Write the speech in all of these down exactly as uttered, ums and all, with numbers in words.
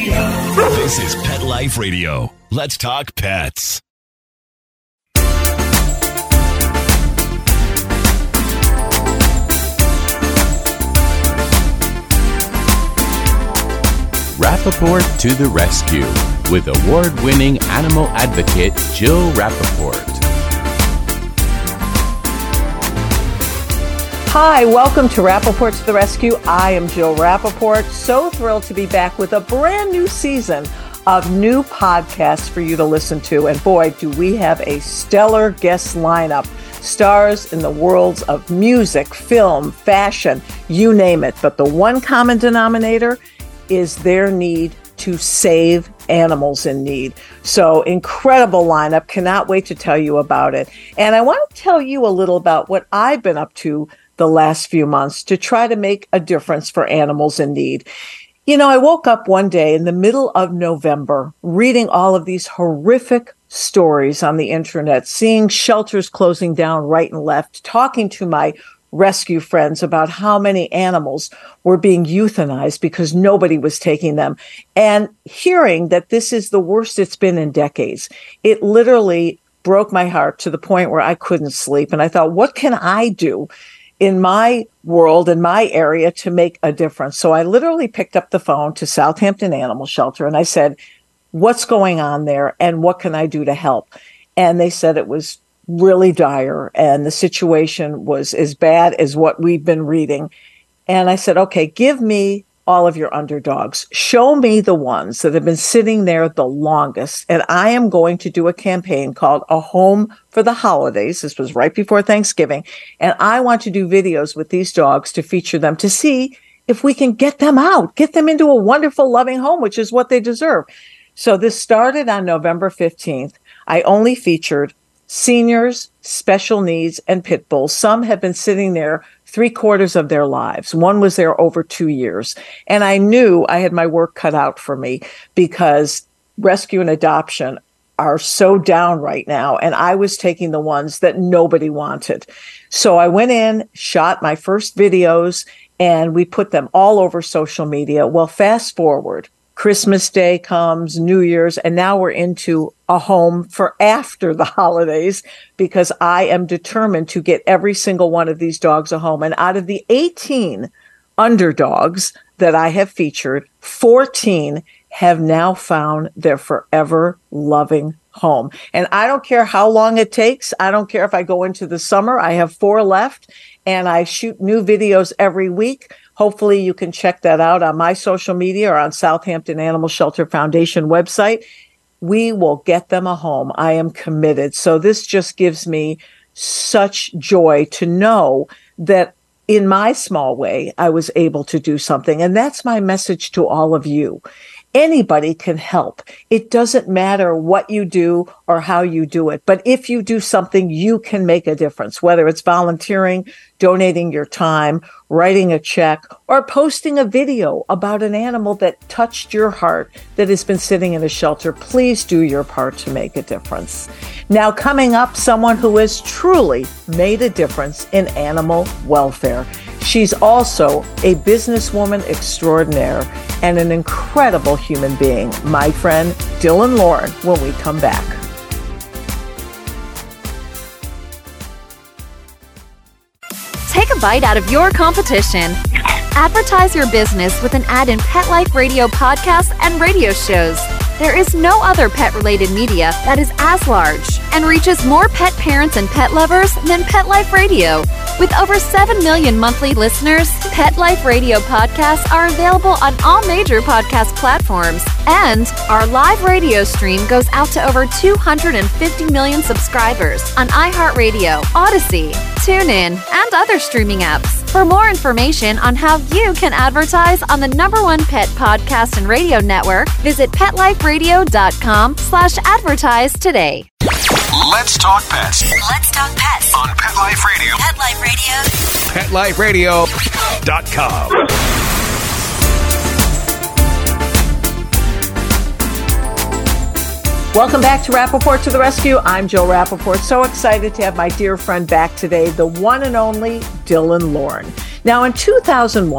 This is Pet Life Radio. Let's talk pets. Rappaport to the rescue with award-winning animal advocate Jill Rappaport. Hi, welcome to Rappaport to the Rescue. I am Jill Rappaport. So thrilled to be back with a brand new season of new podcasts for you to listen to. And boy, do we have a stellar guest lineup. Stars in the worlds of music, film, fashion, you name it. But the one common denominator is their need to save animals in need. So incredible lineup. Cannot wait to tell you about it. And I want to tell you a little about what I've been up to the last few months to try to make a difference for animals in need. You know, I woke up one day in the middle of November reading all of these horrific stories on the internet, seeing shelters closing down right and left, talking to my rescue friends about how many animals were being euthanized because nobody was taking them, and hearing that this is the worst it's been in decades. It literally broke my heart to the point where I couldn't sleep. And I thought, what can I do in my world, in my area, to make a difference? So I literally picked up the phone to Southampton Animal Shelter and I said, what's going on there and what can I do to help? And they said it was really dire and the situation was as bad as what we've been reading. And I said, okay, give me all of your underdogs. Show me the ones that have been sitting there the longest. And I am going to do a campaign called A Home for the Holidays. This was right before Thanksgiving. And I want to do videos with these dogs to feature them to see if we can get them out, get them into a wonderful, loving home, which is what they deserve. So this started on November fifteenth. I only featured seniors, special needs, and pit bulls. Some have been sitting there three quarters of their lives. One was there over two years. And I knew I had my work cut out for me because rescue and adoption are so down right now. And I was taking the ones that nobody wanted. So I went in, shot my first videos, and we put them all over social media. Well, fast forward. Christmas Day comes, New Year's, and now we're into a home for after the holidays because I am determined to get every single one of these dogs a home. And out of the eighteen underdogs that I have featured, fourteen have now found their forever loving home. And I don't care how long it takes. I don't care if I go into the summer. I have four left and I shoot new videos every week. Hopefully you can check that out on my social media or on Southampton Animal Shelter Foundation website. We will get them a home. I am committed. So this just gives me such joy to know that in my small way, I was able to do something. And that's my message to all of you. Anybody can help. It doesn't matter what you do or how you do it. But if you do something, you can make a difference, whether it's volunteering, donating your time, writing a check, or posting a video about an animal that touched your heart that has been sitting in a shelter. Please do your part to make a difference. Now, coming up, someone who has truly made a difference in animal welfare. She's also a businesswoman extraordinaire and an incredible human being. My friend Dylan Lauren, when we come back. Take a bite out of your competition. Advertise your business with an ad in Pet Life Radio podcasts and radio shows. There is no other pet-related media that is as large and reaches more pet parents and pet lovers than Pet Life Radio. With over seven million monthly listeners, Pet Life Radio podcasts are available on all major podcast platforms. And our live radio stream goes out to over two hundred fifty million subscribers on iHeartRadio, Odyssey, TuneIn, and other streaming apps. For more information on how you can advertise on the number one pet podcast and radio network, visit PetLifeRadio.com slash advertise today. Let's talk pets. Let's talk pets On Pet Life Radio. Pet Life Radio. Pet Life Radio dot com. Welcome back to Rappaport to the Rescue. I'm Jill Rappaport. So excited to have my dear friend back today, the one and only Dylan Lauren. Now, in two thousand one,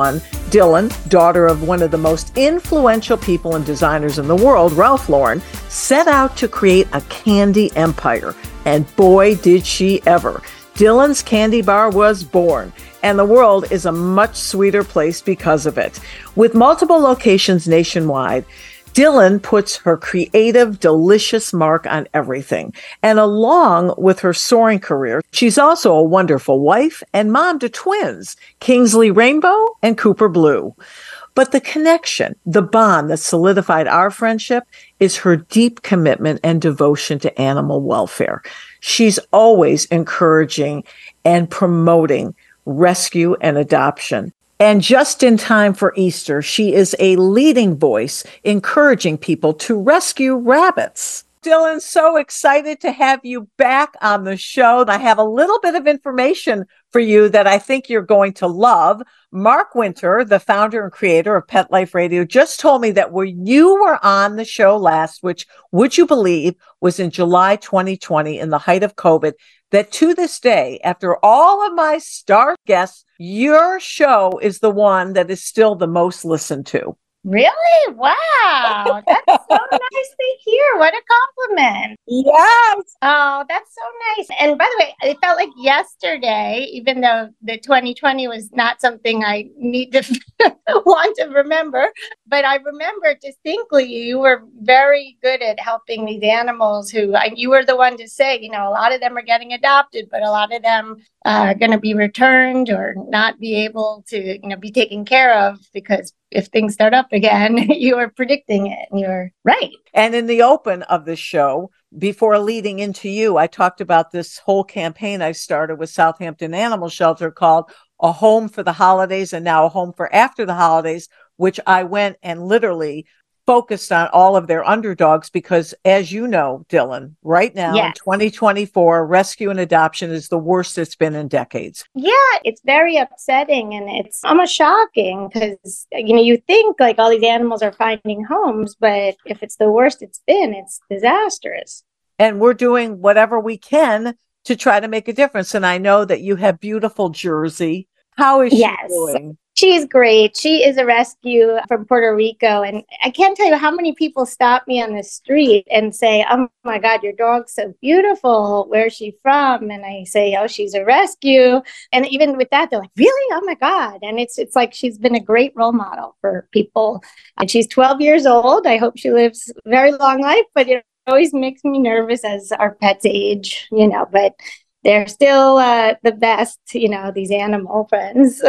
Dylan, daughter of one of the most influential people and designers in the world, Ralph Lauren, set out to create a candy empire. And boy, did she ever. Dylan's Candy Bar was born, and the world is a much sweeter place because of it. With multiple locations nationwide, Dylan puts her creative, delicious mark on everything. And along with her soaring career, she's also a wonderful wife and mom to twins, Kingsley Rainbow and Cooper Blue. But the connection, the bond that solidified our friendship is her deep commitment and devotion to animal welfare. She's always encouraging and promoting rescue and adoption. And just in time for Easter, she is a leading voice encouraging people to rescue rabbits. Dylan, so excited to have you back on the show. I have a little bit of information for you that I think you're going to love. Mark Winter, the founder and creator of Pet Life Radio, just told me that when you were on the show last, which would you believe was in July twenty twenty in the height of COVID, that to this day, after all of my star guests, your show is the one that is still the most listened to. Really? Wow. That's so nice to hear. What a compliment. Yes. Oh, that's so nice. And by the way, it felt like yesterday, even though the twenty twenty was not something I need to want to remember, but I remember distinctly you were very good at helping these animals who I, you were the one to say, you know, a lot of them are getting adopted, but a lot of them are going to be returned or not be able to, you know, be taken care of because if things start up again, you are predicting it and you're right. And in the open of the show, before leading into you, I talked about this whole campaign I started with Southampton Animal Shelter called A Home for the Holidays and now A Home for After the Holidays, which I went and literally focused on all of their underdogs because, as you know, Dylan, right now yes. in twenty twenty-four, rescue and adoption is the worst it's been in decades. Yeah, it's very upsetting and it's almost shocking because, you know, you think like all these animals are finding homes, but if it's the worst it's been, it's disastrous. And we're doing whatever we can to try to make a difference. And I know that you have beautiful Jersey. How is yes. she doing? She's great. She is a rescue from Puerto Rico. And I can't tell you how many people stop me on the street and say, oh my God, your dog's so beautiful. Where's she from? And I say, oh, she's a rescue. And even with that, they're like, really? Oh my God. And it's it's like she's been a great role model for people. And she's twelve years old. I hope she lives a very long life, but it always makes me nervous as our pets age, you know, but they're still uh, the best, you know, these animal friends.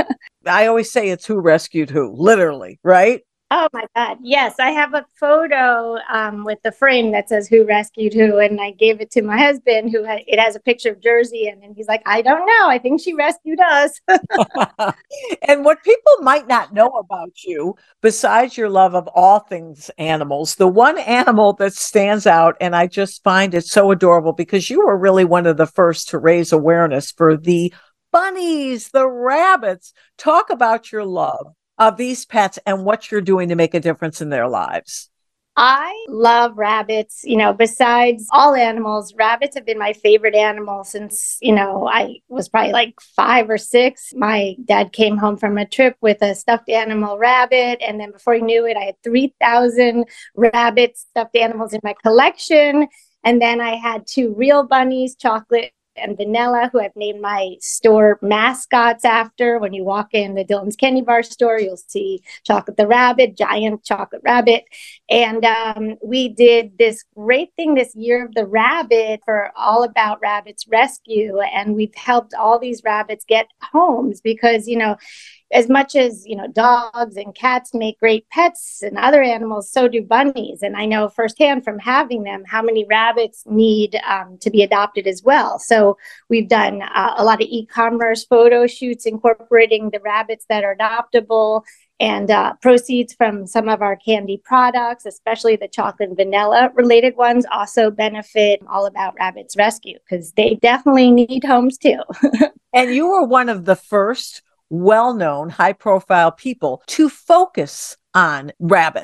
I always say it's who rescued who, literally, right? Oh my God. Yes. I have a photo um, with the frame that says who rescued who. And I gave it to my husband who had, it has a picture of Jersey. And, and he's like, I don't know. I think she rescued us. And what people might not know about you, besides your love of all things animals, the one animal that stands out, and I just find it so adorable because you were really one of the first to raise awareness for the bunnies, the rabbits. Talk about your love of these pets and what you're doing to make a difference in their lives. I love rabbits. You know, besides all animals, rabbits have been my favorite animal since, you know, I was probably like five or six. My dad came home from a trip with a stuffed animal rabbit. And then before he knew it, I had three thousand rabbit stuffed animals in my collection. And then I had two real bunnies, Chocolate and Vanilla, who I've named my store mascots after. When you walk in the Dylan's Candy Bar store, you'll see Chocolate the Rabbit, Giant Chocolate Rabbit. And um, we did this great thing this year of the rabbit for All About Rabbits Rescue. And we've helped all these rabbits get homes because, you know, as much as, you know, dogs and cats make great pets and other animals, so do bunnies. And I know firsthand from having them how many rabbits need um, to be adopted as well. So we've done uh, a lot of e-commerce photo shoots incorporating the rabbits that are adoptable, and uh, proceeds from some of our candy products, especially the chocolate and vanilla related ones, also benefit All About Rabbits Rescue because they definitely need homes too. And you were one of the first well-known, high-profile people to focus on rabbits.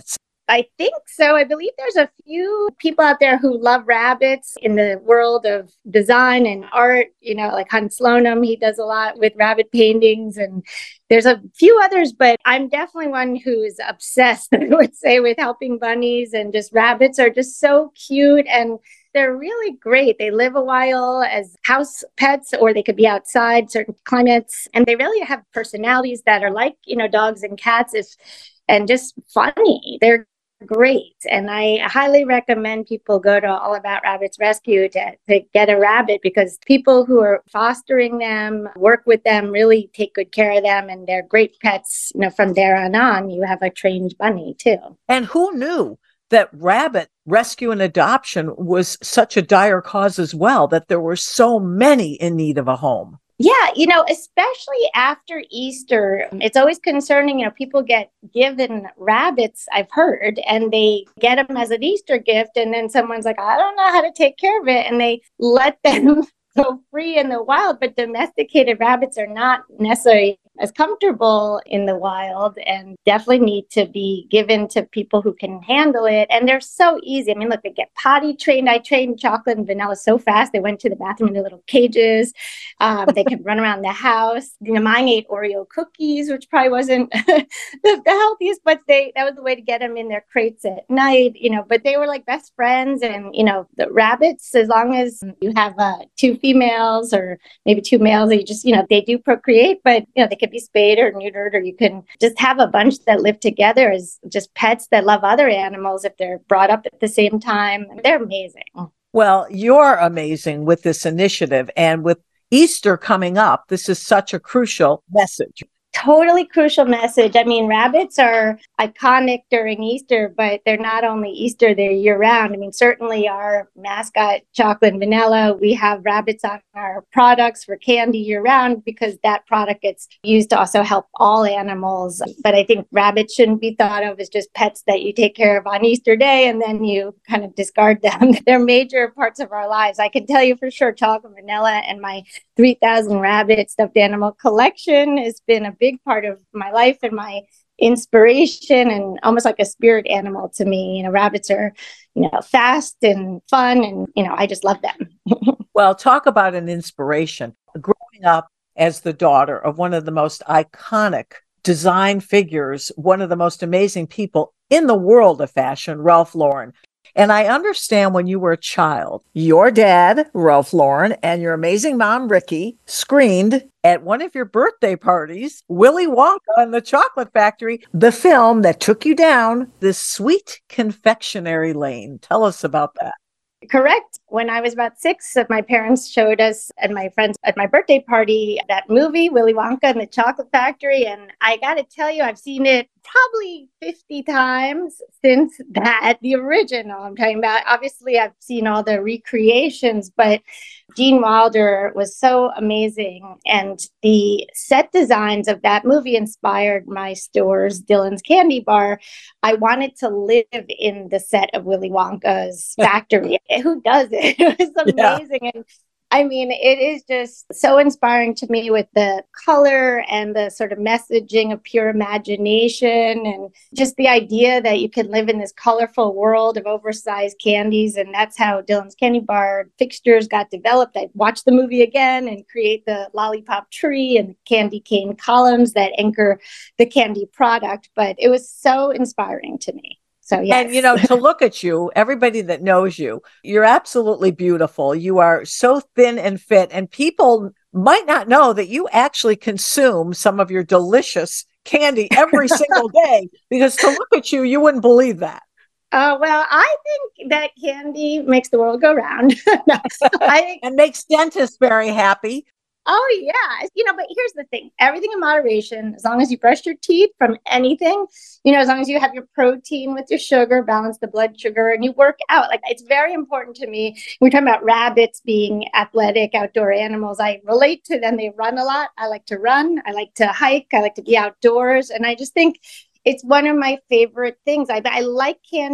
I think so. I believe there's a few people out there who love rabbits in the world of design and art, you know, like Hans Slonim, he does a lot with rabbit paintings, and there's a few others, but I'm definitely one who is obsessed, I would say, with helping bunnies, and just rabbits are just so cute and they're really great. They live a while as house pets, or they could be outside certain climates, and they really have personalities that are like, you know, dogs and cats, if and just funny. They're great. And I highly recommend people go to All About Rabbits Rescue to, to get a rabbit, because people who are fostering them, work with them, really take good care of them, and they're great pets. You know, from there on on, you have a trained bunny too. And who knew that rabbit rescue and adoption was such a dire cause as well, that there were so many in need of a home? Yeah, you know, especially after Easter, it's always concerning. You know, people get given rabbits, I've heard, and they get them as an Easter gift. And then someone's like, I don't know how to take care of it. And they let them go free in the wild. But domesticated rabbits are not necessarily as comfortable in the wild, and definitely need to be given to people who can handle it. And they're so easy. I mean, look, they get potty trained. I trained Chocolate and Vanilla so fast. They went to the bathroom in their little cages. Um, they could run around the house. You know, mine ate Oreo cookies, which probably wasn't the, the healthiest, but they that was the way to get them in their crates at night, you know, but they were like best friends. And, you know, the rabbits, as long as you have uh, two females or maybe two males, they just, you know, they do procreate, but, you know, they could be spayed or neutered, or you can just have a bunch that live together as just pets that love other animals if they're brought up at the same time. They're amazing. Well, you're amazing with this initiative, and with Easter coming up, this is such a crucial message. Totally crucial message. I mean, rabbits are iconic during Easter, but they're not only Easter, they're year round. I mean, certainly our mascot, Chocolate and Vanilla, we have rabbits on our products for candy year round, because that product gets used to also help all animals. But I think rabbits shouldn't be thought of as just pets that you take care of on Easter Day and then you kind of discard them. They're major parts of our lives. I can tell you for sure, Chocolate and Vanilla and my three thousand rabbit stuffed animal collection has been a big part of my life and my inspiration, and almost like a spirit animal to me. You know, rabbits are, you know, fast and fun, and, you know, I just love them. Well, talk about an inspiration. Growing up as the daughter of one of the most iconic design figures, one of the most amazing people in the world of fashion, Ralph Lauren. And I understand when you were a child, your dad, Ralph Lauren, and your amazing mom, Ricky, screened at one of your birthday parties, Willy Wonka and the Chocolate Factory, the film that took you down this sweet confectionery lane. Tell us about that. Correct. When I was about six, my parents showed us and my friends at my birthday party that movie, Willy Wonka and the Chocolate Factory. And I got to tell you, I've seen it probably fifty times since that, the original I'm talking about. Obviously, I've seen all the recreations, but Gene Wilder was so amazing. And the set designs of that movie inspired my stores, Dylan's Candy Bar. I wanted to live in the set of Willy Wonka's factory. Who does it? It was amazing. Yeah. And I mean, it is just so inspiring to me with the color and the sort of messaging of pure imagination, and just the idea that you can live in this colorful world of oversized candies. And that's how Dylan's Candy Bar fixtures got developed. I watched the movie again and create the lollipop tree and the candy cane columns that anchor the candy product. But it was so inspiring to me. So, yes. And, you know, to look at you, everybody that knows you, you're absolutely beautiful. You are so thin and fit, and people might not know that you actually consume some of your delicious candy every single day, because to look at you, you wouldn't believe that. Uh, well, I think that candy makes the world go round. No, I think- and makes dentists very happy. Oh, yeah. You know, but here's the thing. Everything in moderation, as long as you brush your teeth from anything, you know, as long as you have your protein with your sugar, balance the blood sugar, and you work out. Like, it's very important to me. We're talking about rabbits being athletic outdoor animals. I relate to them. They run a lot. I like to run. I like to hike. I like to be outdoors. And I just think it's one of my favorite things. I, I like candy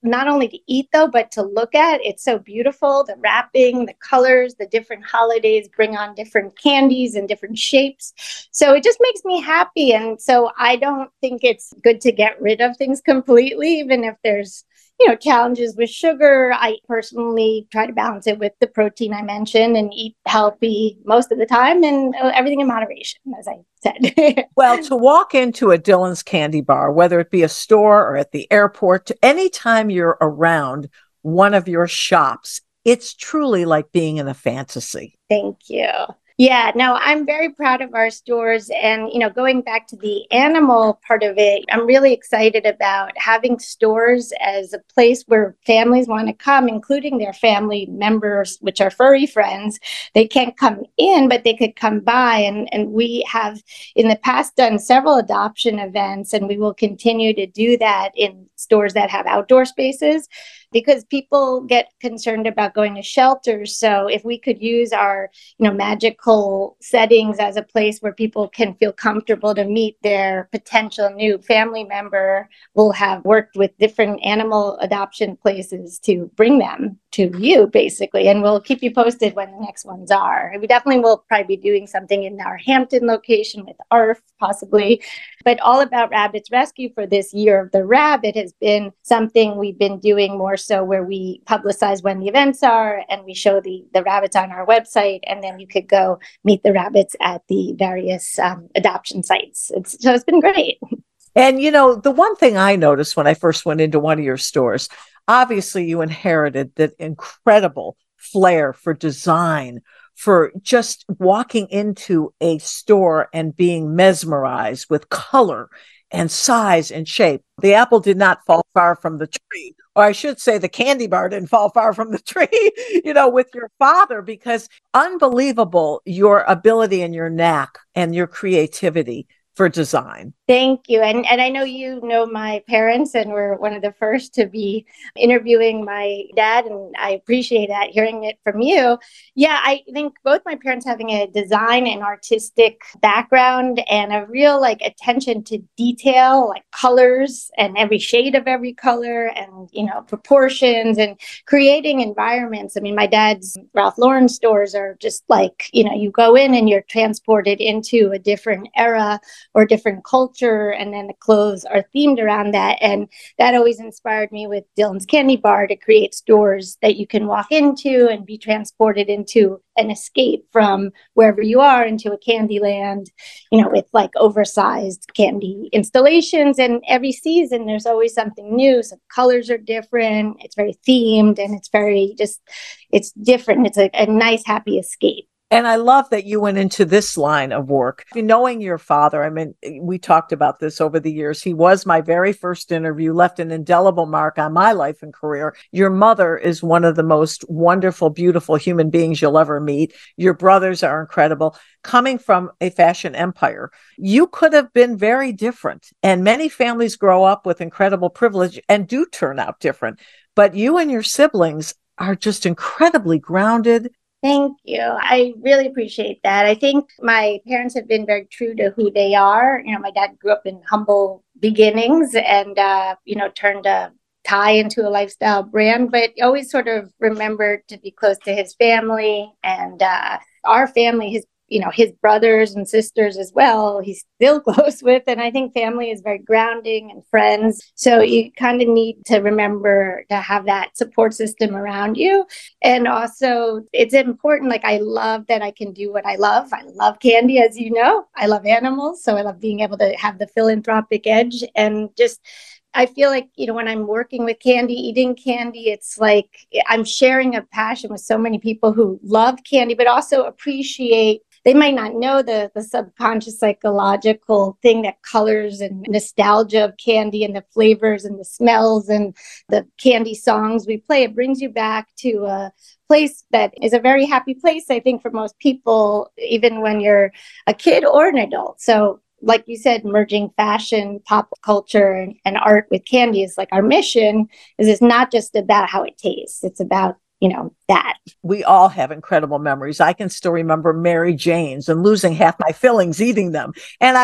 not only to eat though, but to look at. It's so beautiful. The wrapping, the colors, the different holidays bring on different candies and different shapes. So it just makes me happy. And so I don't think it's good to get rid of things completely, even if there's, you know, challenges with sugar. I personally try to balance it with the protein I mentioned and eat healthy most of the time, and everything in moderation, as I said. Well, to walk into a Dylan's Candy Bar, whether it be a store or at the airport, to anytime you're around one of your shops, it's truly like being in a fantasy. Thank you. Yeah, no, I'm very proud of our stores. And, you know, going back to the animal part of it, I'm really excited about having stores as a place where families want to come, including their family members, which are furry friends. They can't come in, but they could come by. And, and we have in the past done several adoption events, and we will continue to do that in stores that have outdoor spaces, because people get concerned about going to shelters. So if we could use our, you know, magical settings as a place where people can feel comfortable to meet their potential new family member, we'll have worked with different animal adoption places to bring them to you, basically. And we'll keep you posted when the next ones are. We definitely will probably be doing something in our Hampton location with A R F, possibly. But All About Rabbits Rescue for this Year of the Rabbit has been something we've been doing more so, where we publicize when the events are and we show the, the rabbits on our website, and then you could go meet the rabbits at the various um, adoption sites. It's, so it's been great. And, you know, the one thing I noticed when I first went into one of your stores, obviously you inherited that incredible flair for design, for just walking into a store and being mesmerized with color and size and shape. The apple did not fall far from the tree, or I should say the candy bar didn't fall far from the tree, you know, with your father, because unbelievable your ability and your knack and your creativity for design. Thank you. And and I know you know my parents, and were one of the first to be interviewing my dad, and I appreciate that, hearing it from you. Yeah, I think both my parents having a design and artistic background and a real like attention to detail, like colors and every shade of every color, and, you know, proportions and creating environments. I mean, my dad's Ralph Lauren stores are just like, you know, you go in and you're transported into a different era or different culture, and then the clothes are themed around that. And that always inspired me with Dylan's Candy Bar to create stores that you can walk into and be transported into an escape from wherever you are into a candy land, you know, with like oversized candy installations. And every season there's always something new. So colors are different. It's very themed, and it's very just, it's different. It's a, a nice, happy escape. And I love that you went into this line of work. Knowing your father, I mean, we talked about this over the years. He was my very first interview, left an indelible mark on my life and career. Your mother is one of the most wonderful, beautiful human beings you'll ever meet. Your brothers are incredible. Coming from a fashion empire, you could have been very different. And many families grow up with incredible privilege and do turn out different. But you and your siblings are just incredibly grounded. Thank you. I really appreciate that. I think my parents have been very true to who they are. You know, my dad grew up in humble beginnings and, uh, you know, turned a tie into a lifestyle brand, but always sort of remembered to be close to his family and uh, our family, his you know, his brothers and sisters as well, he's still close with. And I think family is very grounding, and friends. So you kind of need to remember to have that support system around you. And also it's important. Like, I love that I can do what I love. I love candy, as you know. I love animals. So I love being able to have the philanthropic edge, and just I feel like, you know, when I'm working with candy, eating candy, it's like I'm sharing a passion with so many people who love candy, but also appreciate. They might not know the, the subconscious psychological thing that colors and nostalgia of candy and the flavors and the smells and the candy songs we play. It brings you back to a place that is a very happy place, I think, for most people, even when you're a kid or an adult. So like you said, merging fashion, pop culture, and, and art with candy is like our mission. Is it's not just about how it tastes. It's about, you know, that. We all have incredible memories. I can still remember Mary Jane's and losing half my fillings eating them. And I yeah.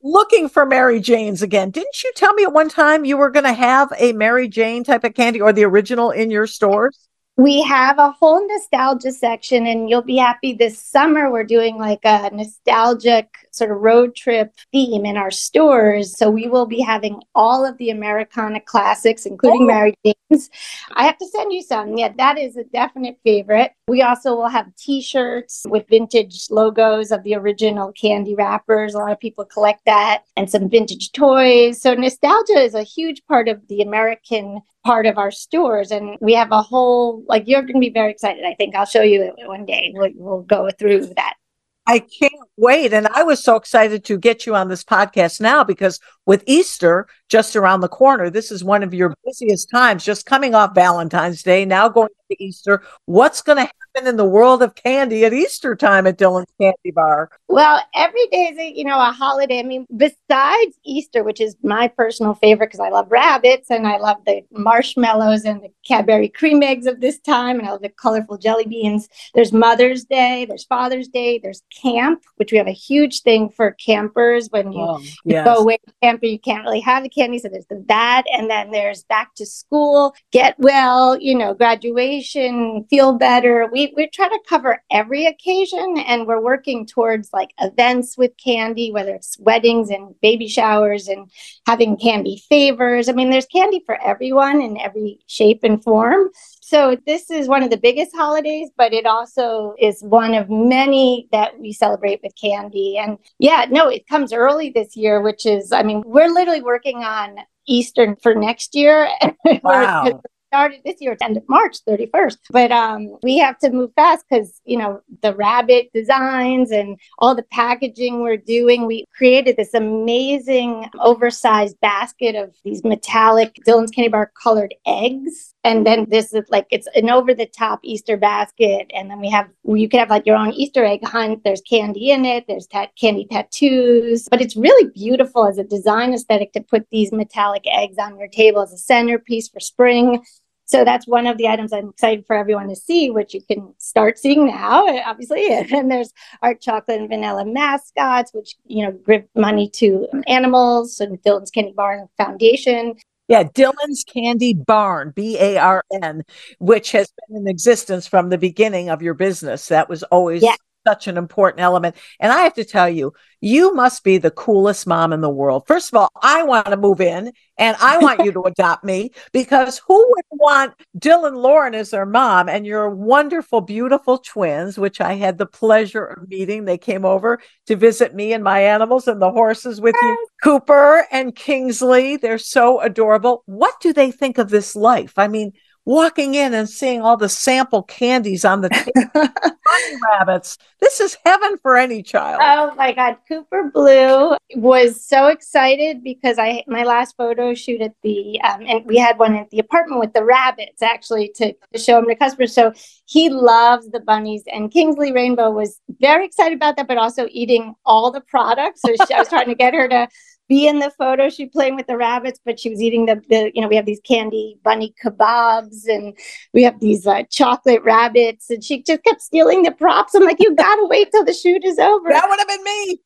looking for Mary Jane's again. Didn't you tell me at one time you were going to have a Mary Jane type of candy or the original in your stores? We have a whole nostalgia section, and you'll be happy this summer. We're doing like a nostalgic sort of road trip theme in our stores. So we will be having all of the Americana classics, including oh. Mary Jane's. I have to send you some. Yeah, that is a definite favorite. We also will have T-shirts with vintage logos of the original candy wrappers. A lot of people collect that, and some vintage toys. So nostalgia is a huge part of the American part of our stores. And we have a whole, like, you're going to be very excited. I think I'll show you it one day. We'll, we'll go through that. I can't wait. And I was so excited to get you on this podcast now because with Easter just around the corner, this is one of your busiest times, just coming off Valentine's Day, now going to Easter. What's going to happen in the world of candy at Easter time at Dylan's Candy Bar? Well, every day is, a, you know, a holiday. I mean, besides Easter, which is my personal favorite because I love rabbits and I love the marshmallows and the Cadbury cream eggs of this time, and I love the colorful jelly beans. There's Mother's Day, there's Father's Day, there's camp, which we have a huge thing for campers. When you, oh, yes. you go away to camper, you can't really have the candy. So there's the, that. And then there's back to school, get well, you know, graduation, feel better. We, we try to cover every occasion, and we're working towards like events with candy, whether it's weddings and baby showers and having candy favors. I mean, there's candy for everyone in every shape and form. So this is one of the biggest holidays, but it also is one of many that we celebrate with candy. And yeah, no, it comes early this year, which is, I mean, we're literally working on Easter for next year. Wow. Started this year, it's end of March thirty-first. But um, we have to move fast because, you know, the rabbit designs and all the packaging we're doing. We created this amazing oversized basket of these metallic Dylan's Candy Bar colored eggs. And then this is like, it's an over-the-top Easter basket. And then we have, you can have like your own Easter egg hunt. There's candy in it. There's ta- candy tattoos. But it's really beautiful as a design aesthetic to put these metallic eggs on your table as a centerpiece for spring. So that's one of the items I'm excited for everyone to see, which you can start seeing now, obviously. And there's our chocolate and vanilla mascots, which, you know, give money to animals and Dylan's Candy Bar Foundation. Yeah, Dylan's Candy Barn, B A R N, which has been in existence from the beginning of your business. That was always yeah. such an important element. And I have to tell you, you must be the coolest mom in the world. First of all, I want to move in and I want you to adopt me, because who would want Dylan Lauren as their mom and your wonderful, beautiful twins, which I had the pleasure of meeting. They came over to visit me and my animals and the horses with you. Cooper and Kingsley, they're so adorable. What do they think of this life? I mean, walking in and seeing all the sample candies on the table. Rabbits. This is heaven for any child. Oh my God. Cooper Blue was so excited because I, my last photo shoot at the, um, and we had one at the apartment with the rabbits actually to, to show him to customers. So he loves the bunnies, and Kingsley Rainbow was very excited about that, but also eating all the products. So she, I was trying to get her to be in the photo shoot playing with the rabbits, but she was eating the, the you know, we have these candy bunny kebabs and we have these uh, chocolate rabbits, and she just kept stealing the props. I'm like, you got to wait till the shoot is over. That would have been me.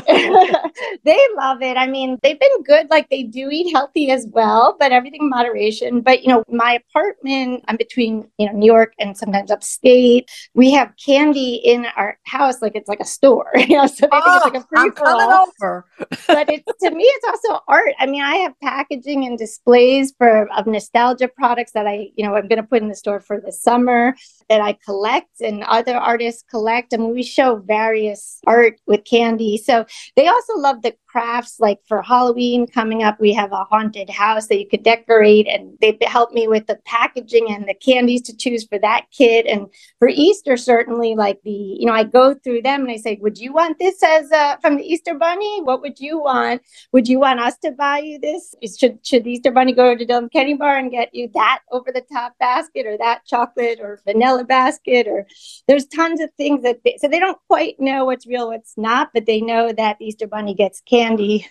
They love it. I mean, they've been good. Like, they do eat healthy as well, but everything in moderation. But, you know, my apartment, I'm between, you know, New York and sometimes upstate. We have candy in our house like it's like a store. You know, so they oh, think it's like a free for all. But it's, to me, it's also art. I mean, I have packaging and displays for of nostalgia products that I, you know, I'm going to put in the store for the summer that I collect and other artists collect. I mean, we show various art with candy. So they also love the crafts. Like for Halloween coming up, we have a haunted house that you could decorate, and they help me with the packaging and the candies to choose for that kit. And for Easter, certainly, like the, you know, I go through them and I say, would you want this as a, from the Easter Bunny? What would you want? Would you want us to buy you this? Should, should the Easter Bunny go to Dylan Candy Bar and get you that over the top basket or that chocolate or vanilla basket? Or there's tons of things that, they, so they don't quite know what's real, what's not, but they know that the Easter Bunny gets candy.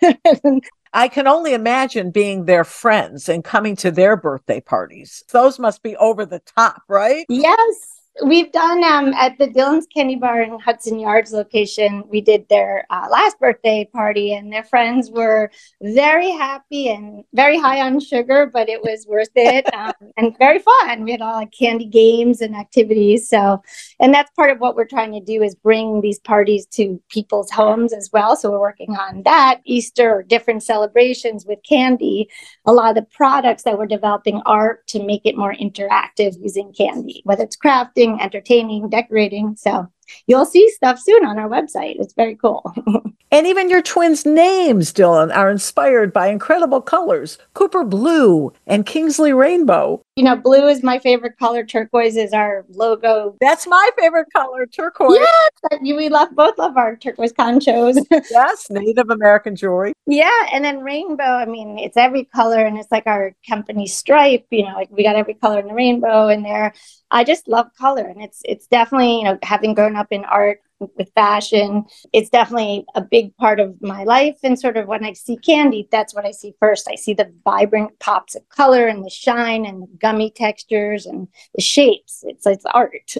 I can only imagine being their friends and coming to their birthday parties. Those must be over the top, right? Yes. We've done um, at the Dillon's Candy Bar in Hudson Yards location. We did their uh, last birthday party, and their friends were very happy and very high on sugar, but it was worth it um, and very fun. We had all like candy games and activities. So, and that's part of what we're trying to do is bring these parties to people's homes as well. So we're working on that. Easter or different celebrations with candy. A lot of the products that we're developing are to make it more interactive using candy, whether it's crafting, entertaining, decorating. So you'll see stuff soon on our website. It's very cool. And even your twins' names, Dillon, are inspired by incredible colors. Cooper Blue and Kingsley Rainbow. You know, blue is my favorite color. Turquoise is our logo. That's my favorite color, turquoise. Yes, we love both of our turquoise conchos. Yes, Native American jewelry. Yeah, and then rainbow, I mean, it's every color, and it's like our company stripe. You know, like we got every color in the rainbow in there. I just love color, and it's it's definitely, you know, having grown up in art with fashion, it's definitely a big part of my life. And sort of when I see candy, that's what I see first. I see the vibrant pops of color and the shine and the gummy textures and the shapes. It's it's art.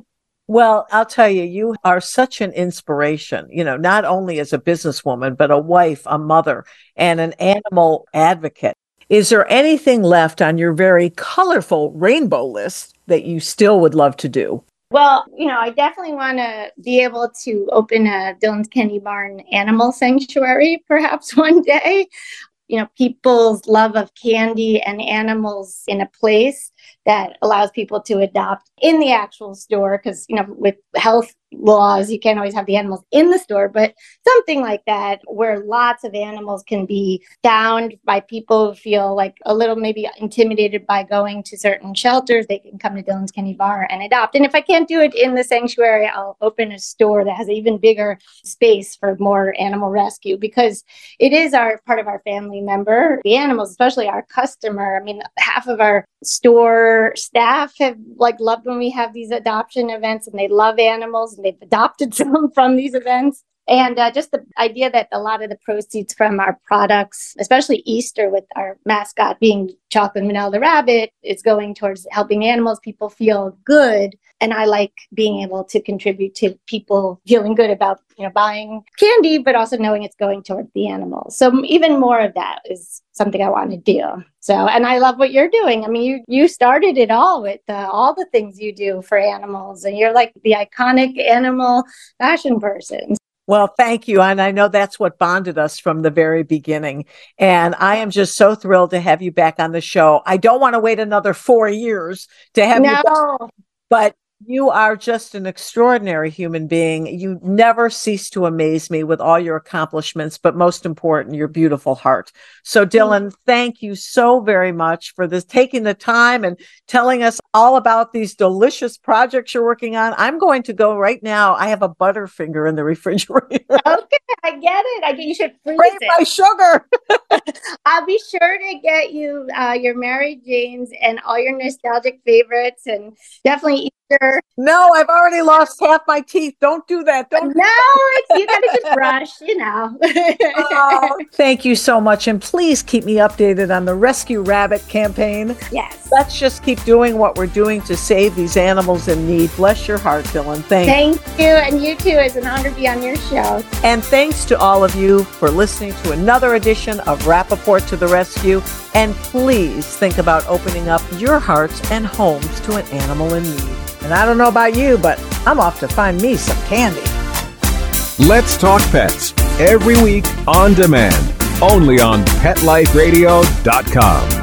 Well, I'll tell you, you are such an inspiration, you know, not only as a businesswoman, but a wife, a mother, and an animal advocate. Is there anything left on your very colorful rainbow list that you still would love to do? Well, you know, I definitely want to be able to open a Dillon's Candy Barn animal sanctuary perhaps one day. You know, people's love of candy and animals in a place that allows people to adopt in the actual store. Because, you know, with health laws, you can't always have the animals in the store, but something like that where lots of animals can be found by people who feel like a little maybe intimidated by going to certain shelters. They can come to Dillon's Candy Bar and adopt. And if I can't do it in the sanctuary, I'll open a store that has an even bigger space for more animal rescue, because it is our part of our family member. The animals, especially our customer. I mean, half of our store staff have like loved when we have these adoption events, and they love animals and they've adopted some from these events. And uh, just the idea that a lot of the proceeds from our products, especially Easter with our mascot being Chocolate Manila the rabbit, is going towards helping animals. People feel good. And I like being able to contribute to people feeling good about, you know, buying candy, but also knowing it's going towards the animals. So even more of that is something I want to do. So, and I love what you're doing. I mean, you you started it all with uh, all the things you do for animals, and you're like the iconic animal fashion person. Well, thank you. And I know that's what bonded us from the very beginning. And I am just so thrilled to have you back on the show. I don't want to wait another four years to have no. you back, but you are just an extraordinary human being. You never cease to amaze me with all your accomplishments, but most important, your beautiful heart. So, Dillon, thank you so very much for this, taking the time and telling us all about these delicious projects you're working on. I'm going to go right now. I have a Butterfinger in the refrigerator. Okay, I get it. I get you should freeze Break it. my sugar. I'll be sure to get you uh, your Mary Janes and all your nostalgic favorites, and definitely Easter. No, I've already lost half my teeth. Don't do that. Don't. No, it's, you gotta just brush, you know. Oh, thank you so much. And please keep me updated on the Rescue Rabbit campaign. Yes. Let's just keep doing what we're doing to save these animals in need. Bless your heart, Dillon. Thank you. Thank you. And you too. It's an honor to be on your show. And thanks to all of you for listening to another edition of Rappaport to the Rescue. And please think about opening up your hearts and homes to an animal in need. And I don't know about you, but I'm off to find me some candy. Let's Talk Pets, every week on demand, only on pet life radio dot com.